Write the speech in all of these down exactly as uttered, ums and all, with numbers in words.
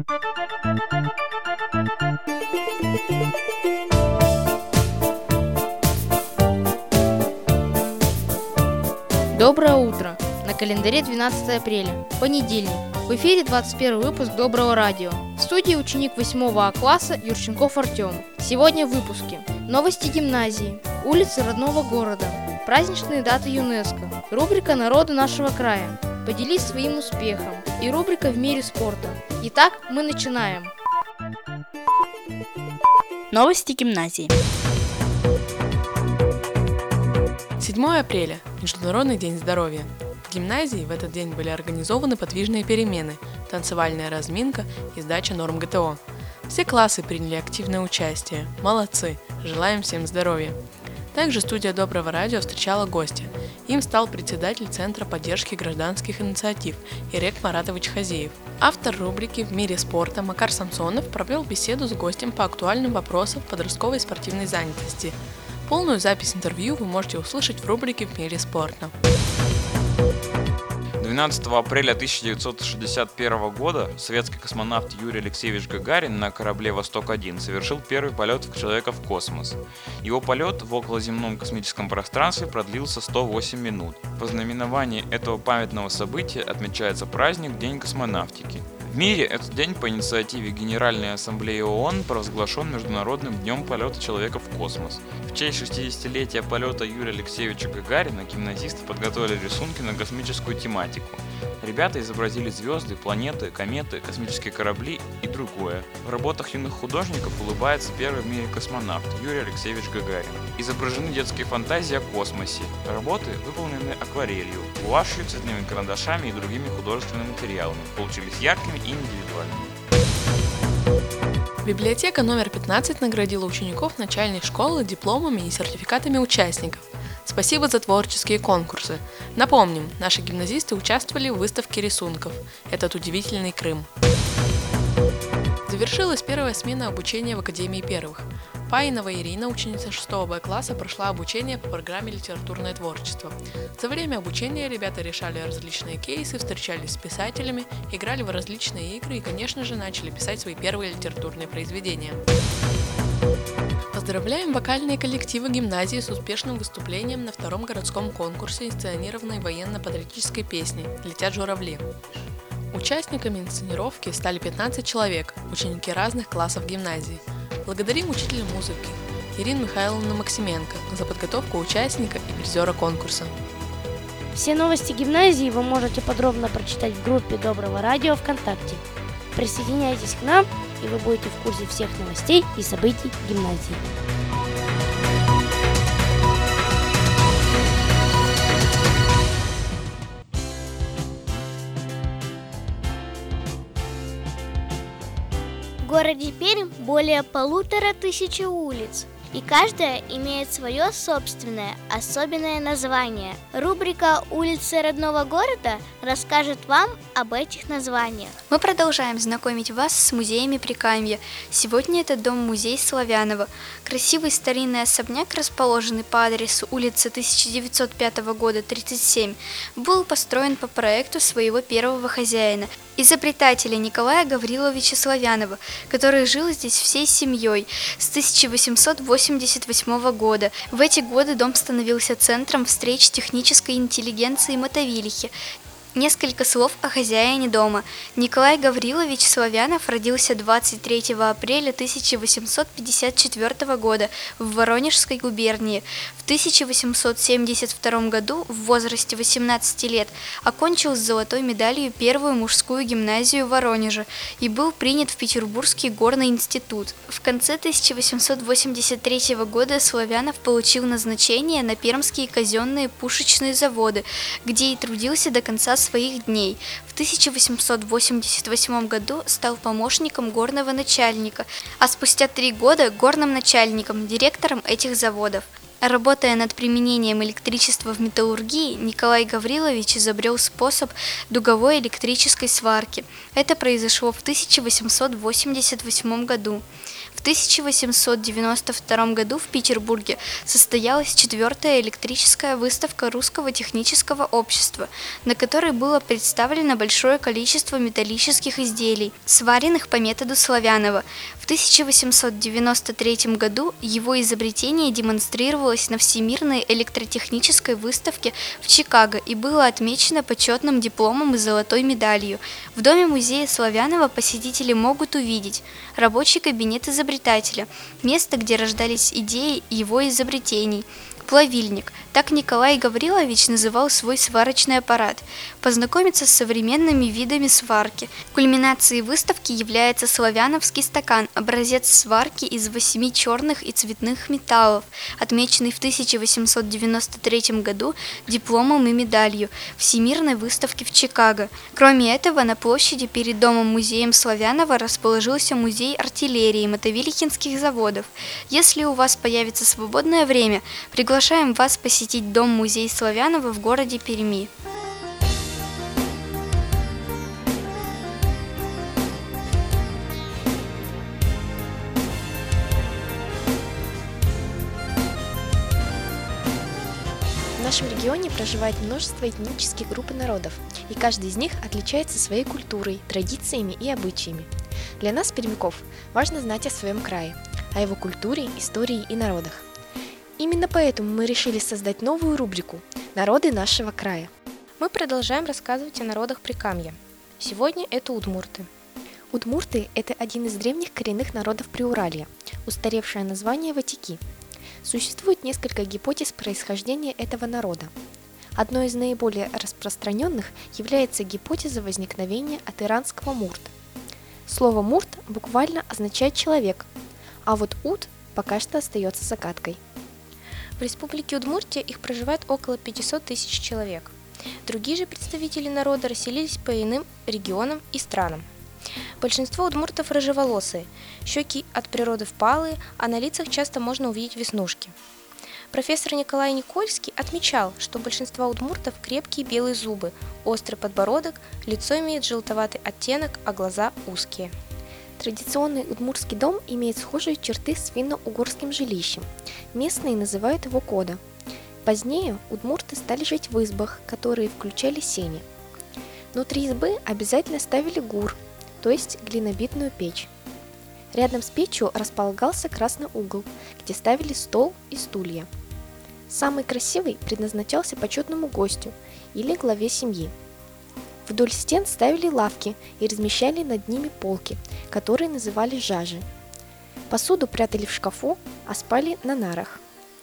Доброе утро! На календаре двенадцатое апреля, понедельник. В эфире двадцать первый выпуск Доброго радио. В студии ученик восьмого А класса Юрченков Артем. Сегодня в выпуске: новости гимназии, улицы родного города, праздничные даты ЮНЕСКО, рубрика «Народы нашего края», «Поделись своим успехом» и рубрика «В мире спорта». Итак, мы начинаем. Новости гимназии. седьмое апреля – Международный день здоровья. В гимназии в этот день были организованы подвижные перемены, танцевальная разминка и сдача норм гэ тэ о. Все классы приняли активное участие. Молодцы! Желаем всем здоровья! Также студия Доброго радио встречала гостя. Им стал председатель Центра поддержки гражданских инициатив Ирек Маратович Хазеев. Автор рубрики «В мире спорта» Макар Самсонов провел беседу с гостем по актуальным вопросам подростковой спортивной занятости. Полную запись интервью вы можете услышать в рубрике «В мире спорта». двенадцатого апреля тысяча девятьсот шестьдесят первого года советский космонавт Юрий Алексеевич Гагарин на корабле «Восток один» совершил первый полет человека в космос. Его полет в околоземном космическом пространстве продлился сто восемь минут. В ознаменовании этого памятного события отмечается праздник День космонавтики. В мире этот день по инициативе Генеральной Ассамблеи ООН провозглашен Международным днем полета человека в космос. В честь шестидесятилетия полета Юрия Алексеевича Гагарина гимназисты подготовили рисунки на космическую тематику. Ребята изобразили звезды, планеты, кометы, космические корабли и другое. В работах юных художников улыбается первый в мире космонавт Юрий Алексеевич Гагарин. Изображены детские фантазии о космосе. Работы выполнены акварелью, гуашью, цветными карандашами и другими художественными материалами. Получились яркими и индивидуальными. Библиотека номер пятнадцать наградила учеников начальной школы дипломами и сертификатами участников. Спасибо за творческие конкурсы. Напомним, наши гимназисты участвовали в выставке рисунков «Этот удивительный Крым». Завершилась первая смена обучения в Академии первых. Паинова Ирина, ученица шестого Б класса, прошла обучение по программе «Литературное творчество». За время обучения ребята решали различные кейсы, встречались с писателями, играли в различные игры и, конечно же, начали писать свои первые литературные произведения. Поздравляем вокальные коллективы гимназии с успешным выступлением на втором городском конкурсе инсценированной военно-патриотической песни «Летят журавли». Участниками инсценировки стали пятнадцать человек, ученики разных классов гимназии. Благодарим учителя музыки Ирину Михайловну Максименко за подготовку участника и призера конкурса. Все новости гимназии вы можете подробно прочитать в группе Доброго радио ВКонтакте. Присоединяйтесь к нам, и вы будете в курсе всех новостей и событий гимназии. В городе Пермь более полутора тысячи улиц, и каждая имеет свое собственное, особенное название. Рубрика «Улицы родного города» расскажет вам об этих названиях. Мы продолжаем знакомить вас с музеями Прикамья. Сегодня это дом-музей Славянова. Красивый старинный особняк, расположенный по адресу улицы тысяча девятьсот пятого года, тридцать семь, был построен по проекту своего первого хозяина, изобретателя Николая Гавриловича Славянова, который жил здесь всей семьей с тысяча восемьсот восемьдесят восьмого года. В эти годы дом становился центром встреч технической интеллигенции Мотовилихи. Несколько слов о хозяине дома. Николай Гаврилович Славянов родился двадцать третьего апреля тысяча восемьсот пятьдесят четвёртого года в Воронежской губернии. В тысяча восемьсот семьдесят втором году в возрасте восемнадцати лет окончил с золотой медалью первую мужскую гимназию Воронежа и был принят в Петербургский горный институт. В конце тысяча восемьсот восемьдесят третьего года Славянов получил назначение на пермские казенные пушечные заводы, где и трудился до конца своих дней. В тысяча восемьсот восемьдесят восьмом году стал помощником горного начальника, а спустя три года горным начальником, директором этих заводов. Работая над применением электричества в металлургии, Николай Гаврилович изобрел способ дуговой электрической сварки. Это произошло в тысяча восемьсот восемьдесят восьмом году. В В тысяча восемьсот девяносто втором году в Петербурге состоялась четвертая электрическая выставка Русского технического общества, на которой было представлено большое количество металлических изделий, сваренных по методу Славянова. В тысяча восемьсот девяносто третьем году его изобретение демонстрировалось на Всемирной электротехнической выставке в Чикаго и было отмечено почетным дипломом и золотой медалью. В Доме-музея Славянова посетители могут увидеть рабочий кабинет изобретателя, место, где рождались идеи его изобретений, плавильник. Так Николай Гаврилович называл свой сварочный аппарат. Познакомиться с современными видами сварки. Кульминацией выставки является славяновский стакан, образец сварки из восьми черных и цветных металлов, отмеченный в тысяча восемьсот девяносто третьем году дипломом и медалью Всемирной выставки в Чикаго. Кроме этого, на площади перед Домом-музеем Славянова расположился музей артиллерии Мотовилихинских заводов. Если у вас появится свободное время, приглашаем вас посетить Дом-музей Славянова в городе Перми. В нашем регионе проживает множество этнических групп и народов, и каждый из них отличается своей культурой, традициями и обычаями. Для нас, пермяков, важно знать о своем крае, о его культуре, истории и народах. Именно поэтому мы решили создать новую рубрику «Народы нашего края». Мы продолжаем рассказывать о народах Прикамья. Сегодня это удмурты. Удмурты – это один из древних коренных народов Приуралья, устаревшее название ватики. Существует несколько гипотез происхождения этого народа. Одной из наиболее распространенных является гипотеза возникновения от иранского мурт. Слово «мурт» буквально означает «человек», а вот «ут» пока что остается загадкой. В республике Удмуртия их проживает около пятьсот тысяч человек. Другие же представители народа расселились по иным регионам и странам. Большинство удмуртов рыжеволосые, щеки от природы впалые, а на лицах часто можно увидеть веснушки. Профессор Николай Никольский отмечал, что у большинства удмуртов крепкие белые зубы, острый подбородок, лицо имеет желтоватый оттенок, а глаза узкие. Традиционный удмуртский дом имеет схожие черты с финно-угорским жилищем. Местные называют его кода. Позднее удмурты стали жить в избах, которые включали сени. Внутри избы обязательно ставили гур, то есть глинобитную печь. Рядом с печью располагался красный угол, где ставили стол и стулья. Самый красивый предназначался почетному гостю или главе семьи. Вдоль стен ставили лавки и размещали над ними полки, которые называли жажи. Посуду прятали в шкафу, а спали на нарах.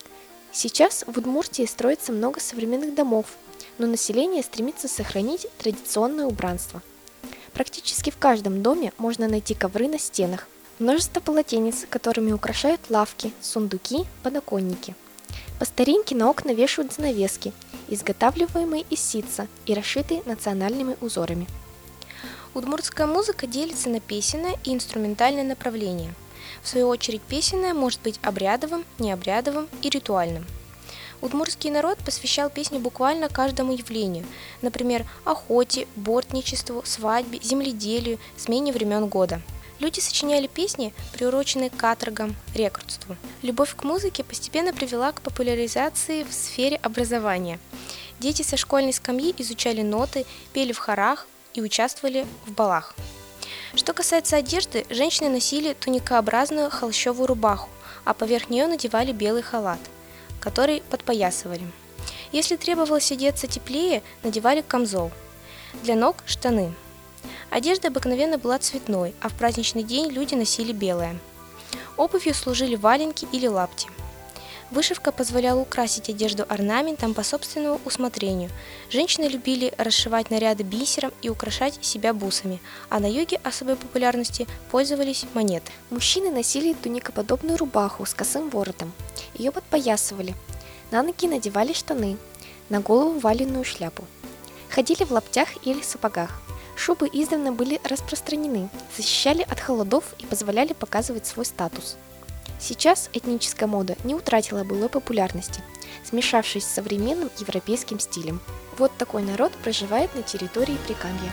Сейчас в Удмуртии строится много современных домов, но население стремится сохранить традиционное убранство. Практически в каждом доме можно найти ковры на стенах, множество полотенец, которыми украшают лавки, сундуки, подоконники. По старинке на окна вешают занавески, изготавливаемые из ситца и расшитые национальными узорами. Удмуртская музыка делится на песенное и инструментальное направление. В свою очередь песенное может быть обрядовым, необрядовым и ритуальным. Удмуртский народ посвящал песни буквально каждому явлению, например, охоте, бортничеству, свадьбе, земледелию, смене времен года. Люди сочиняли песни, приуроченные к каторгам, рекрутству. Любовь к музыке постепенно привела к популяризации в сфере образования. Дети со школьной скамьи изучали ноты, пели в хорах и участвовали в балах. Что касается одежды, женщины носили туникообразную холщовую рубаху, а поверх нее надевали белый халат, который подпоясывали. Если требовалось одеться теплее, надевали камзол. Для ног – штаны. Одежда обыкновенно была цветной, а в праздничный день люди носили белое. Обувью служили валенки или лапти. Вышивка позволяла украсить одежду орнаментом по собственному усмотрению. Женщины любили расшивать наряды бисером и украшать себя бусами, а на юге особой популярности пользовались монеты. Мужчины носили туникоподобную рубаху с косым воротом. Ее подпоясывали. На ноги надевали штаны, на голову валенную шляпу. Ходили в лаптях или сапогах. Шубы издавна были распространены, защищали от холодов и позволяли показывать свой статус. Сейчас этническая мода не утратила былой популярности, смешавшись с современным европейским стилем. Вот такой народ проживает на территории Прикамья.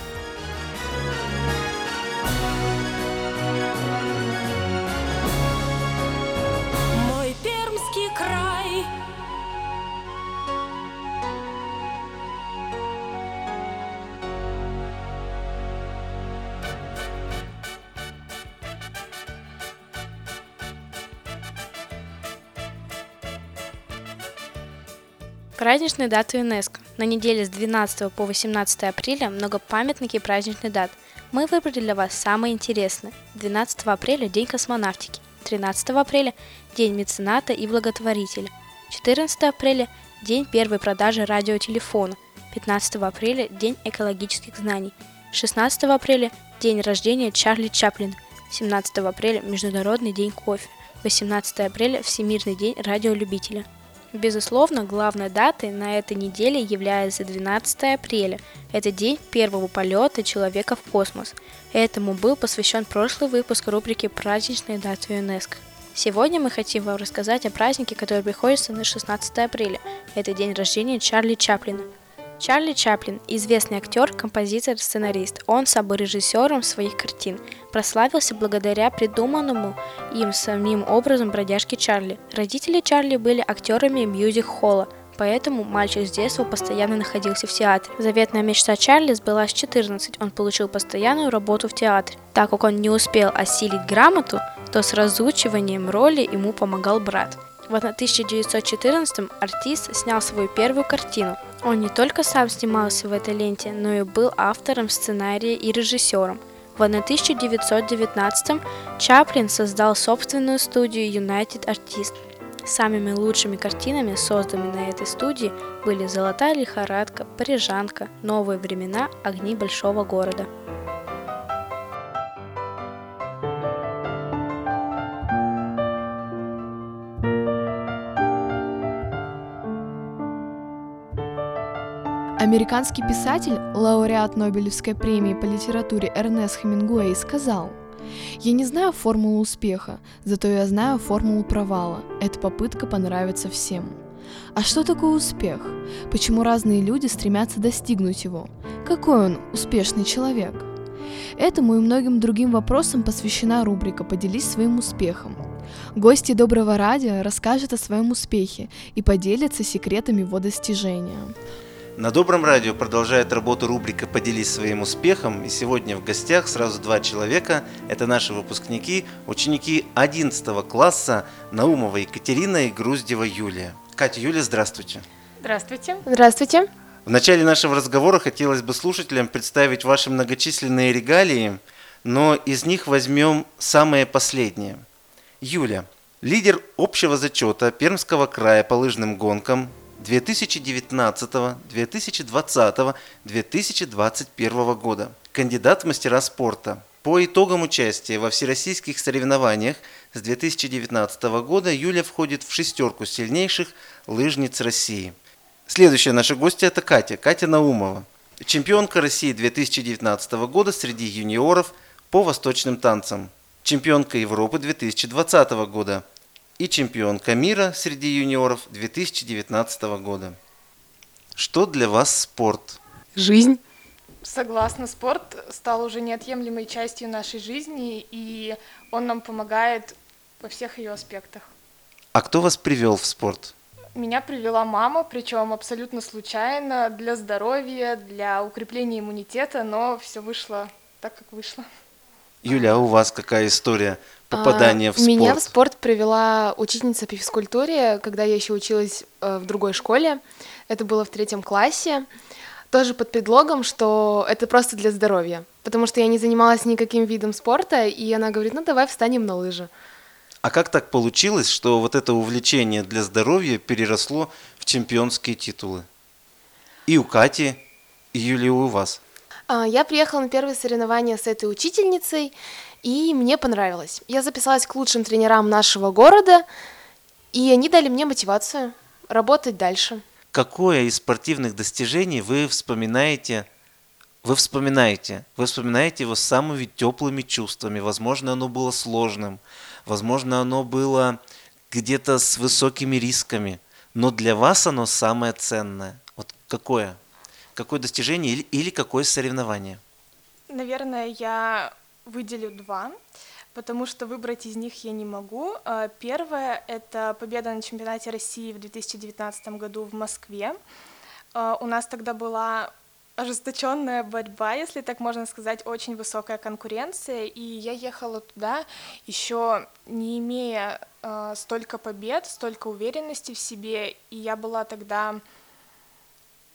Праздничные даты ЮНЕСКО. На неделе с двенадцатого по восемнадцатое апреля много памятных и праздничных дат. Мы выбрали для вас самые интересные. двенадцатого апреля – День космонавтики. тринадцатого апреля – День мецената и благотворителя. четырнадцатого апреля – День первой продажи радиотелефона. пятнадцатого апреля – День экологических знаний. шестнадцатого апреля – День рождения Чарли Чаплина. семнадцатого апреля – Международный день кофе. восемнадцатого апреля – Всемирный день радиолюбителя. Безусловно, главной датой на этой неделе является двенадцатого апреля. Это день первого полета человека в космос. Этому был посвящен прошлый выпуск рубрики «Праздничные даты ЮНЕСКО». Сегодня мы хотим вам рассказать о празднике, который приходится на шестнадцатого апреля. Это день рождения Чарли Чаплина. Чарли Чаплин – известный актер, композитор, сценарист. Он стал режиссером своих картин. Прославился благодаря придуманному им самим образом бродяжки Чарли. Родители Чарли были актерами мьюзик-холла, поэтому мальчик с детства постоянно находился в театре. Заветная мечта Чарли сбылась в четырнадцать. Он получил постоянную работу в театре. Так как он не успел осилить грамоту, то с разучиванием роли ему помогал брат. В тысяча девятьсот четырнадцатом артист снял свою первую картину. Он не только сам снимался в этой ленте, но и был автором сценария и режиссером. В тысяча девятьсот девятнадцатом Чаплин создал собственную студию United Artists. Самыми лучшими картинами, созданными на этой студии, были «Золотая лихорадка», «Парижанка», «Новые времена», «Огни большого города». Американский писатель, лауреат Нобелевской премии по литературе Эрнест Хемингуэй сказал: «Я не знаю формулу успеха, зато я знаю формулу провала. Это попытка понравиться всем». А что такое успех? Почему разные люди стремятся достигнуть его? Какой он успешный человек? Этому и многим другим вопросам посвящена рубрика «Поделись своим успехом». Гости Доброго радио расскажут о своем успехе и поделятся секретами его достижения. На Добром радио продолжает работу рубрика «Поделись своим успехом», и сегодня в гостях сразу два человека. Это наши выпускники, ученики одиннадцатого класса Наумова Екатерина и Груздева Юлия. Катя, Юлия, здравствуйте. Здравствуйте. Здравствуйте. В начале нашего разговора хотелось бы слушателям представить ваши многочисленные регалии, но из них возьмем самое последнее. Юля, лидер общего зачета Пермского края по лыжным гонкам две тысячи девятнадцатого, две тысячи двадцатого, две тысячи двадцать первого года. Кандидат в мастера спорта. По итогам участия во всероссийских соревнованиях с две тысячи девятнадцатого года Юля входит в шестерку сильнейших лыжниц России. Следующая наша гостья – это Катя, Катя Наумова. Чемпионка России две тысячи девятнадцатого года среди юниоров по восточным танцам. Чемпионка Европы две тысячи двадцатого года. И чемпионка мира среди юниоров две тысячи девятнадцатого года. Что для вас спорт? Жизнь. Согласна, спорт стал уже неотъемлемой частью нашей жизни, и он нам помогает во всех ее аспектах. А кто вас привел в спорт? Меня привела мама, причем абсолютно случайно, для здоровья, для укрепления иммунитета, но все вышло так, как вышло. Юля, а у вас какая история попадания а, в спорт? Меня в спорт привела учительница по физкультуре, когда я еще училась э, в другой школе. Это было в третьем классе. Тоже под предлогом, что это просто для здоровья. Потому что я не занималась никаким видом спорта, и она говорит, ну давай встанем на лыжи. А как так получилось, что вот это увлечение для здоровья переросло в чемпионские титулы? И у Кати, и Юлии, у вас. Я приехала на первые соревнования с этой учительницей, и мне понравилось. Я записалась к лучшим тренерам нашего города, и они дали мне мотивацию работать дальше. Какое из спортивных достижений вы вспоминаете, вы вспоминаете, вы вспоминаете его с самыми теплыми чувствами? Возможно, оно было сложным, возможно, оно было где-то с высокими рисками, но для вас оно самое ценное. Вот какое? Какое достижение или, или какое соревнование? Наверное, я выделю два, потому что выбрать из них я не могу. Первое – это победа на чемпионате России в две тысячи девятнадцатом году в Москве. У нас тогда была ожесточенная борьба, если так можно сказать, очень высокая конкуренция, и я ехала туда, еще не имея столько побед, столько уверенности в себе, и я была тогда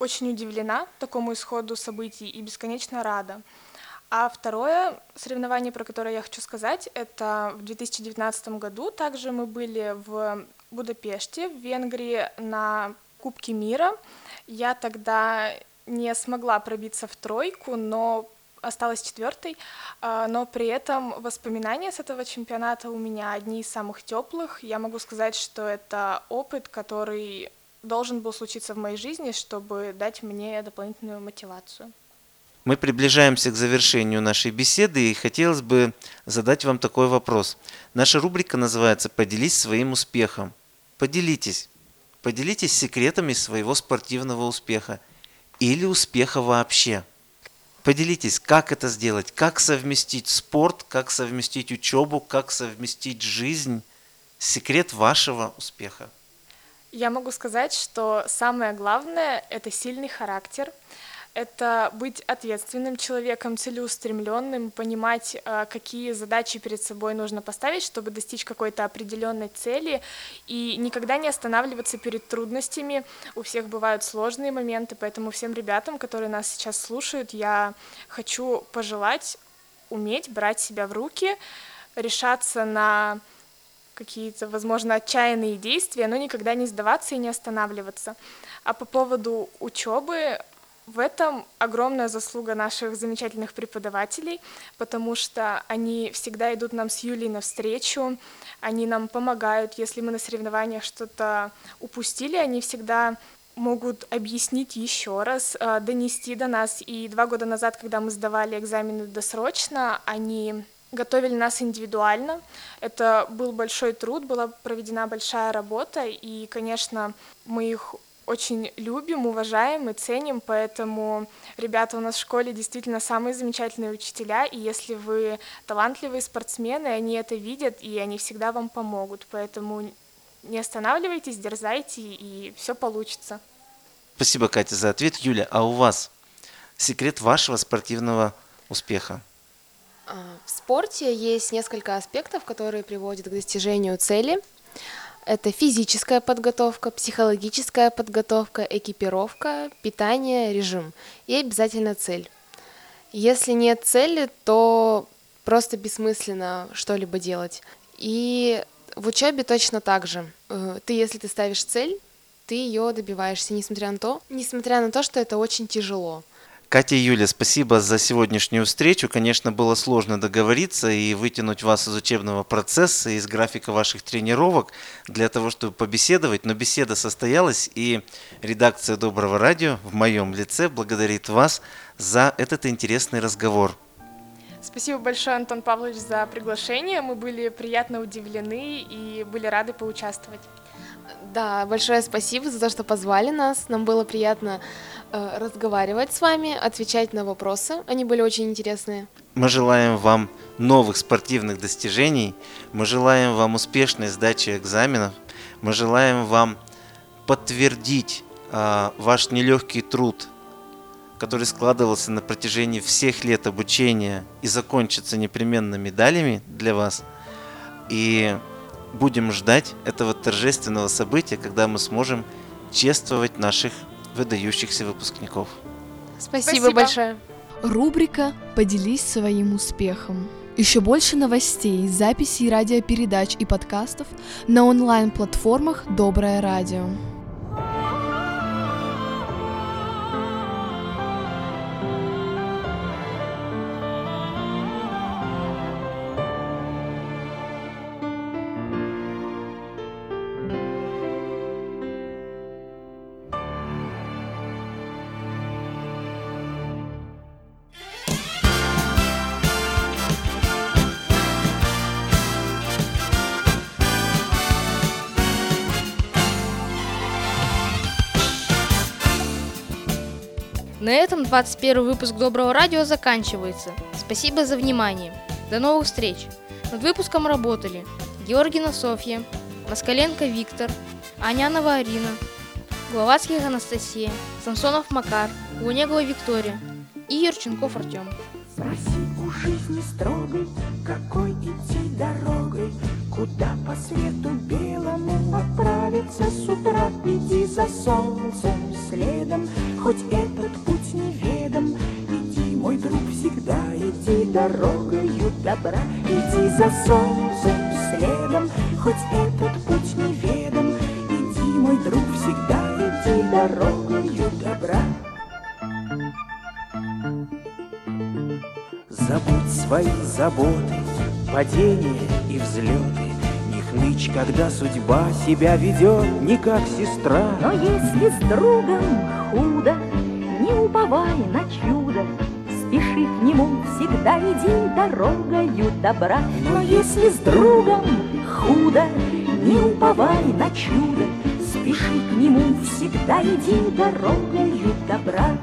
очень удивлена такому исходу событий и бесконечно рада. А второе соревнование, про которое я хочу сказать, это в две тысячи девятнадцатом году. Также мы были в Будапеште, в Венгрии, на Кубке мира. Я тогда не смогла пробиться в тройку, но осталась четвертой, но при этом воспоминания с этого чемпионата у меня одни из самых теплых. Я могу сказать, что это опыт, который должен был случиться в моей жизни, чтобы дать мне дополнительную мотивацию. Мы приближаемся к завершению нашей беседы, и хотелось бы задать вам такой вопрос. Наша рубрика называется «Поделись своим успехом». Поделитесь. Поделитесь секретами своего спортивного успеха или успеха вообще. Поделитесь, как это сделать, как совместить спорт, как совместить учебу, как совместить жизнь. Секрет вашего успеха. Я могу сказать, что самое главное – это сильный характер. Это быть ответственным человеком, целеустремленным, понимать, какие задачи перед собой нужно поставить, чтобы достичь какой-то определенной цели, и никогда не останавливаться перед трудностями. У всех бывают сложные моменты, поэтому всем ребятам, которые нас сейчас слушают, я хочу пожелать уметь брать себя в руки, решаться на какие-то, возможно, отчаянные действия, но никогда не сдаваться и не останавливаться. А по поводу учебы, в этом огромная заслуга наших замечательных преподавателей, потому что они всегда идут нам с Юлей навстречу, они нам помогают, если мы на соревнованиях что-то упустили, они всегда могут объяснить еще раз, донести до нас. И два года назад, когда мы сдавали экзамены досрочно, они готовили нас индивидуально. Это был большой труд, была проведена большая работа, и, конечно, мы их очень любим, уважаем и ценим, поэтому ребята у нас в школе действительно самые замечательные учителя, и если вы талантливые спортсмены, они это видят, и они всегда вам помогут, поэтому не останавливайтесь, дерзайте, и все получится. Спасибо, Катя, за ответ. Юля, а у вас секрет вашего спортивного успеха? В спорте есть несколько аспектов, которые приводят к достижению цели. Это физическая подготовка, психологическая подготовка, экипировка, питание, режим и обязательно цель. Если нет цели, то просто бессмысленно что-либо делать. И в учебе точно так же. Ты, если ты ставишь цель, ты ее добиваешься, несмотря на то, несмотря на то, что это очень тяжело. Катя и Юля, спасибо за сегодняшнюю встречу. Конечно, было сложно договориться и вытянуть вас из учебного процесса, из графика ваших тренировок для того, чтобы побеседовать. Но беседа состоялась, и редакция Доброго радио в моем лице благодарит вас за этот интересный разговор. Спасибо большое, Антон Павлович, за приглашение. Мы были приятно удивлены и были рады поучаствовать. Да, большое спасибо за то, что позвали нас. Нам было приятно э, разговаривать с вами, отвечать на вопросы. Они были очень интересные. Мы желаем вам новых спортивных достижений. Мы желаем вам успешной сдачи экзаменов. Мы желаем вам подтвердить э, ваш нелегкий труд, который складывался на протяжении всех лет обучения и закончится непременно медалями для вас. И будем ждать этого торжественного события, когда мы сможем чествовать наших выдающихся выпускников. Спасибо, Спасибо большое. Рубрика «Поделись своим успехом». Еще больше новостей, записей радиопередач и подкастов на онлайн-платформах «Доброе радио». На этом двадцать первый выпуск Доброго радио заканчивается. Спасибо за внимание. До новых встреч. Над выпуском работали Георгина Софья, Москаленко Виктор, Анянова Арина, Гловацких Анастасия, Самсонов Макар, Лунегова Виктория и Юрченков Артем. Спроси у жизни строгой, какой идти дорогой, куда по свету белому отправиться с утра. Иди за солнцем следом, хоть дорогою добра. Иди за солнцем следом, хоть этот путь неведом. Иди, мой друг, всегда иди дорогою добра. Забудь свои заботы, падения и взлеты. Не хнычь, когда судьба себя ведет не как сестра. Но если с другом худо, не уповай на чудо, спеши к нему, всегда иди дорогою добра. Но если с другом худо, не уповай на чудо, спеши к нему, всегда иди дорогою добра.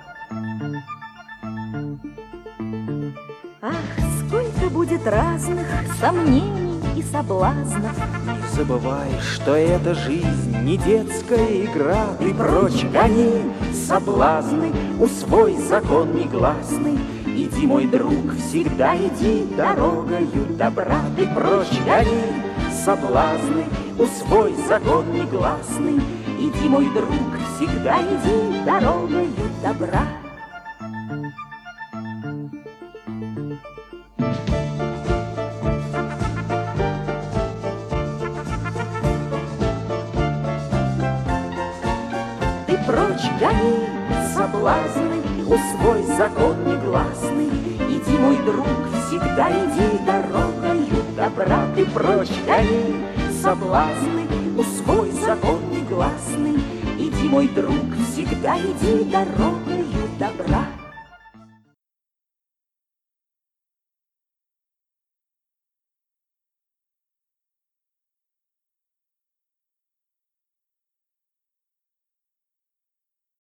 Ах, сколько будет разных сомнений и соблазнов. Не забывай, что эта жизнь не детская игра. Ты прочь гони соблазны, усвой закон негласный. Иди, мой друг, всегда иди дорогою добра. Ты прочь гони соблазны, усвой закон негласный. Иди, мой друг, всегда иди дорогою добра. Прочь гони соблазны, усвой закон негласный. Иди, мой друг, всегда иди дорогою добра. Ты прочь гони соблазны, усвой закон негласный. Иди, мой друг, всегда иди дорогою добра.